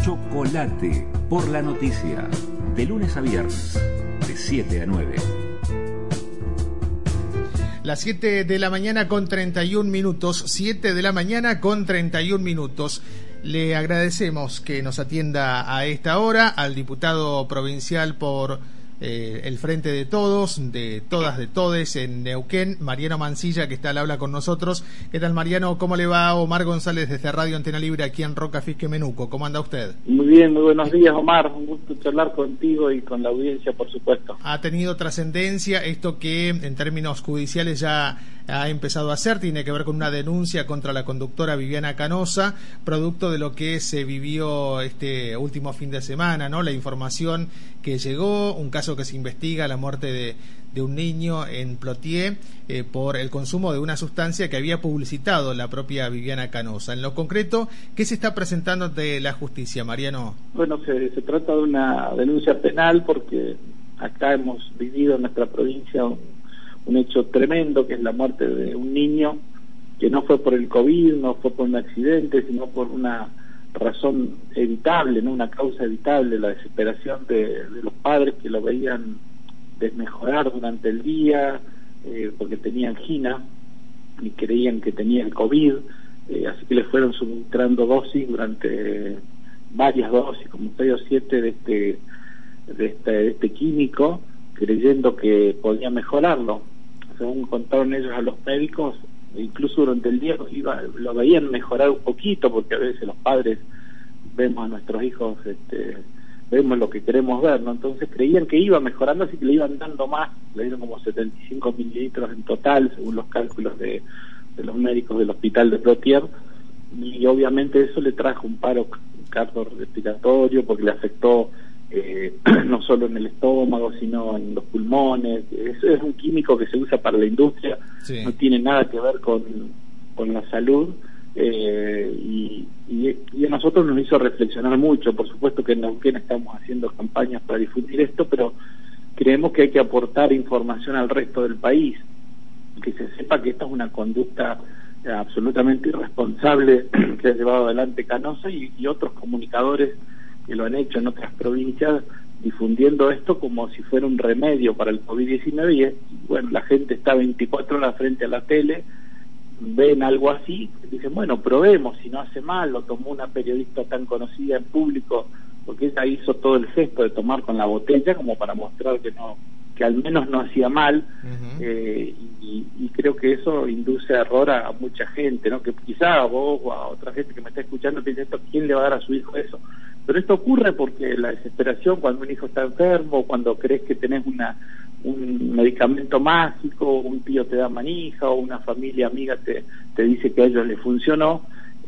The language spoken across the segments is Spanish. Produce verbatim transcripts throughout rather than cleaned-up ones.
Chocolate por la noticia, de lunes a viernes, de siete a nueve. Las siete de la mañana con treinta y un minutos, siete de la mañana con treinta y un minutos. Le agradecemos que nos atienda a esta hora al diputado provincial por eh, el Frente de Todos, de Todas, de Todes en Neuquén, Mariano Mancilla, que está al habla con nosotros. ¿Qué tal, Mariano? ¿Cómo le va? Omar González desde Radio Antena Libre aquí en Roca, Fisque, Menuco. ¿Cómo anda usted? Muy bien, muy buenos días, Omar. Un gusto charlar contigo y con la audiencia, por supuesto. Ha tenido trascendencia esto que en términos judiciales ya ha empezado a hacer, tiene que ver con una denuncia contra la conductora Viviana Canosa, producto de lo que se vivió este último fin de semana, ¿no? La información que llegó, un caso que se investiga, la muerte de, de un niño en Plotier eh, por el consumo de una sustancia que había publicitado la propia Viviana Canosa. En lo concreto, ¿qué se está presentando ante la justicia, Mariano? Bueno, se, se trata de una denuncia penal porque acá hemos vivido en nuestra provincia un, un hecho tremendo, que es la muerte de un niño que no fue por el COVID, no fue por un accidente, sino por una razón evitable, no una causa evitable, la desesperación de, de los padres que lo veían desmejorar durante el día eh, porque tenía angina y creían que tenía el COVID, eh, así que le fueron suministrando dosis durante eh, varias dosis, como seis o siete de este, de este, de este químico, creyendo que podía mejorarlo. Según contaron ellos a los médicos, incluso durante el día iba, lo veían mejorar un poquito, porque a veces los padres vemos a nuestros hijos, este, vemos lo que queremos ver, ¿no? Entonces creían que iba mejorando, así que le iban dando más, le dieron como setenta y cinco mililitros en total, según los cálculos de, de los médicos del hospital de Plotier, y obviamente eso le trajo un paro cardiorrespiratorio, porque le afectó eh, no solo en el estómago, sino en los pulmones. Eso es un químico que se usa para la industria, sí. No tiene nada que ver con, con la salud, eh, y, y, y a nosotros nos hizo reflexionar mucho. Por supuesto que en Neuquén estamos haciendo campañas para difundir esto, pero creemos que hay que aportar información al resto del país, que se sepa que esta es una conducta absolutamente irresponsable que ha llevado adelante Canosa y, y otros comunicadores que lo han hecho en otras provincias, difundiendo esto como si fuera un remedio para el COVID diecinueve, y, y bueno, la gente está veinticuatro horas frente a la tele, ven algo así, dicen, bueno, probemos, si no hace mal. Lo tomó una periodista tan conocida en público, porque ella hizo todo el gesto de tomar con la botella como para mostrar que no, que al menos no hacía mal, uh-huh. eh, y, y creo que eso induce error a, a mucha gente, ¿no? Que quizá a vos o a otra gente que me está escuchando piensa, esto, ¿quién le va a dar a su hijo eso? Pero esto ocurre porque la desesperación, cuando un hijo está enfermo, cuando crees que tenés una un medicamento mágico, un tío te da manija o una familia amiga te, te dice que a ellos les funcionó,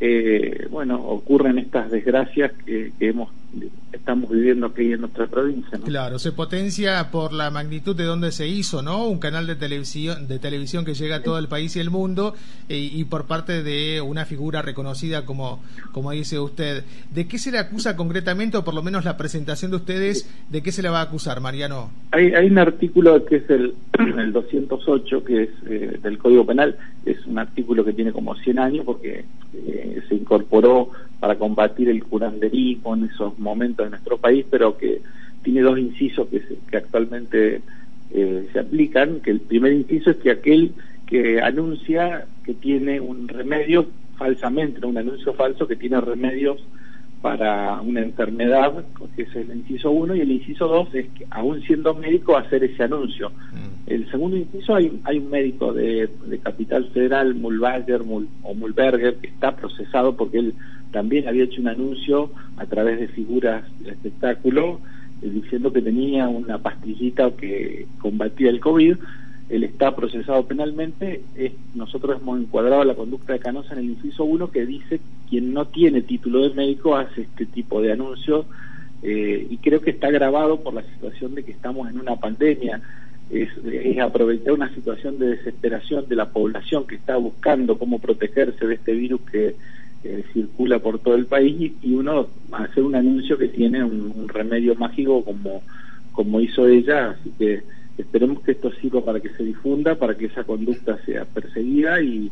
eh, bueno, ocurren estas desgracias que, que hemos estamos viviendo aquí en nuestra provincia, ¿no? Claro, se potencia por la magnitud de donde se hizo, ¿no? Un canal de televisión de televisión que llega a todo el país y el mundo, eh, y por parte de una figura reconocida como como dice usted. ¿De qué se le acusa concretamente, o por lo menos la presentación de ustedes, de qué se le va a acusar, Mariano? Hay, hay un artículo que es el, el doscientos ocho, que es eh, del Código Penal. Es un artículo que tiene como cien años, porque eh, se incorporó para combatir el curanderismo en esos momentos en nuestro país, pero que tiene dos incisos que, se, que actualmente eh, se aplican. Que el primer inciso es que aquel que anuncia que tiene un remedio falsamente, ¿no? Un anuncio falso que tiene remedios para una enfermedad, que es el inciso uno, y el inciso dos es que, aún siendo médico, hacer ese anuncio. Mm. El segundo inciso, hay, hay un médico de, de Capital Federal, Mulbayer Mul, o Mulberger, que está procesado porque él también había hecho un anuncio a través de figuras de espectáculo, eh, diciendo que tenía una pastillita que combatía el COVID. Él está procesado penalmente. Es, nosotros hemos encuadrado la conducta de Canosa en el inciso uno, que dice quien no tiene título de médico hace este tipo de anuncios, eh, y creo que está agravado por la situación de que estamos en una pandemia. Es, es aprovechar una situación de desesperación de la población que está buscando cómo protegerse de este virus que eh, circula por todo el país, y, y uno hacer un anuncio que tiene un, un remedio mágico como, como hizo ella. Así que esperemos que esto sirva para que se difunda, para que esa conducta sea perseguida y,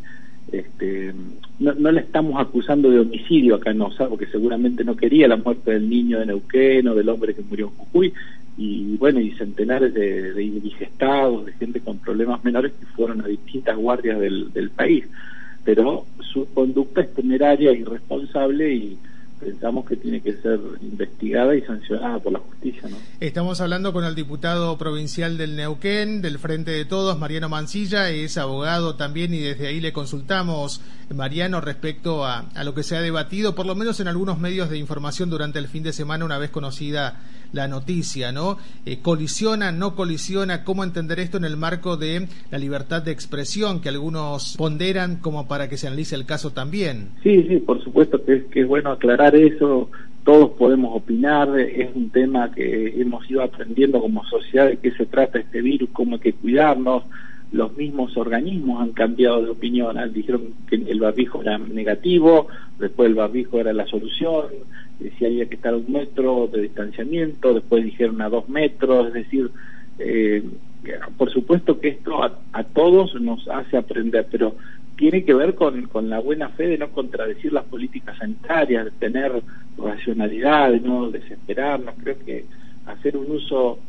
este, no, no le estamos acusando de homicidio a Canosa, porque seguramente no quería la muerte del niño de Neuquén o del hombre que murió en Jujuy, y bueno, y centenares de, de indigestados, de gente con problemas menores que fueron a distintas guardias del, del país, pero su conducta es temeraria, irresponsable, y pensamos que tiene que ser investigada y sancionada por la justicia, ¿no? Estamos hablando con el diputado provincial del Neuquén, del Frente de Todos, Mariano Mansilla, es abogado también, y desde ahí le consultamos, Mariano, respecto a, a lo que se ha debatido, por lo menos en algunos medios de información durante el fin de semana, una vez conocida la noticia, ¿no? Eh, ¿Colisiona, no colisiona? ¿Cómo entender esto en el marco de la libertad de expresión que algunos ponderan como para que se analice el caso también? Sí, sí, por supuesto que es, que es bueno aclarar eso. Todos podemos opinar, es un tema que hemos ido aprendiendo como sociedad de qué se trata este virus, cómo hay que cuidarnos. Los mismos organismos han cambiado de opinión, dijeron que el barbijo era negativo, después el barbijo era la solución, si había que estar a un metro de distanciamiento, después dijeron a dos metros, es decir, eh, por supuesto que esto a, a todos nos hace aprender, pero tiene que ver con, con la buena fe de no contradecir las políticas sanitarias, de tener racionalidad, de no desesperarnos. Creo que hacer un uso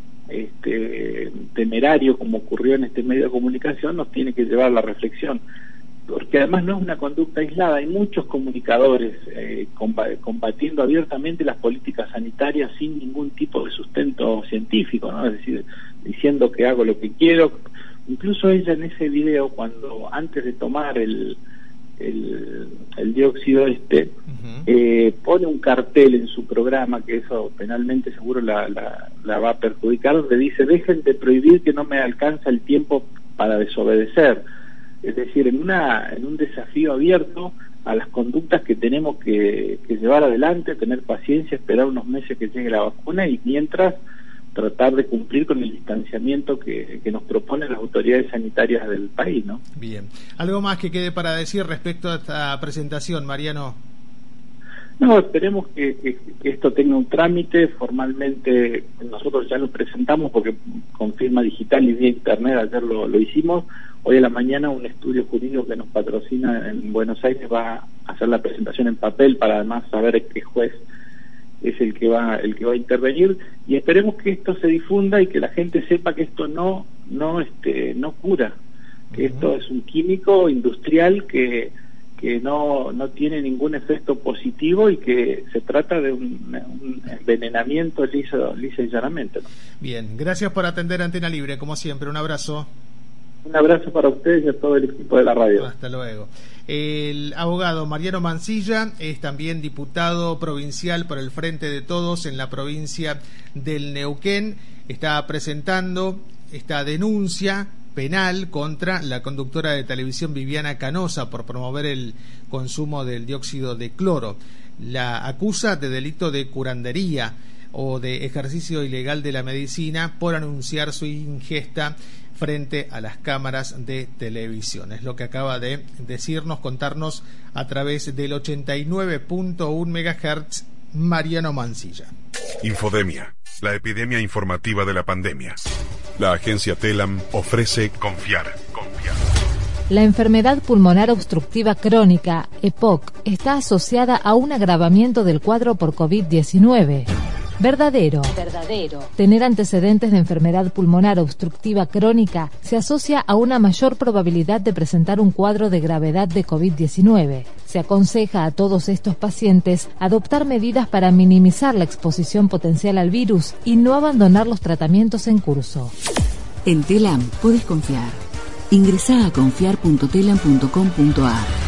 este temerario como ocurrió en este medio de comunicación nos tiene que llevar a la reflexión, porque además no es una conducta aislada, hay muchos comunicadores eh, combatiendo abiertamente las políticas sanitarias sin ningún tipo de sustento científico, ¿no? Es decir, diciendo que hago lo que quiero. Incluso ella en ese video, cuando antes de tomar el el, el dióxido este, uh-huh. eh, pone un cartel en su programa, que eso penalmente seguro la, la, la va a perjudicar, donde dice: dejen de prohibir que no me alcanza el tiempo para desobedecer. Es decir, en una en un desafío abierto a las conductas que tenemos que, que llevar adelante, tener paciencia, esperar unos meses que llegue la vacuna, y mientras tratar de cumplir con el distanciamiento que, que nos proponen las autoridades sanitarias del país, ¿no? Bien. ¿Algo más que quede para decir respecto a esta presentación, Mariano? No, esperemos que, que, que esto tenga un trámite. Formalmente nosotros ya lo presentamos porque con firma digital y vía internet ayer lo, lo hicimos. Hoy a la mañana un estudio jurídico que nos patrocina en Buenos Aires va a hacer la presentación en papel para además saber qué juez es el que va el que va a intervenir, y esperemos que esto se difunda y que la gente sepa que esto no no este no cura, que uh-huh. esto es un químico industrial que que no no tiene ningún efecto positivo y que se trata de un, un envenenamiento liso, liso y llanamente, ¿no? Bien, gracias por atender Antena Libre, como siempre, un abrazo. Un abrazo para ustedes y a todo el equipo de la radio. Hasta luego. El abogado Mariano Mansilla es también diputado provincial por el Frente de Todos en la provincia del Neuquén. Está presentando esta denuncia penal contra la conductora de televisión Viviana Canosa por promover el consumo del dióxido de cloro. La acusa de delito de curandería o de ejercicio ilegal de la medicina por anunciar su ingesta frente a las cámaras de televisión. Es lo que acaba de decirnos, contarnos a través del ochenta y nueve punto uno megahertz Mariano Mansilla. Infodemia, la epidemia informativa de la pandemia. La agencia Telam ofrece confiar, confiar. La enfermedad pulmonar obstructiva crónica, E P O C, está asociada a un agravamiento del cuadro por COVID diecinueve. Verdadero. Verdadero. Tener antecedentes de enfermedad pulmonar obstructiva crónica se asocia a una mayor probabilidad de presentar un cuadro de gravedad de COVID diecinueve. Se aconseja a todos estos pacientes adoptar medidas para minimizar la exposición potencial al virus y no abandonar los tratamientos en curso. En Telam puedes confiar. Ingresá a confiar punto telam punto com punto ar.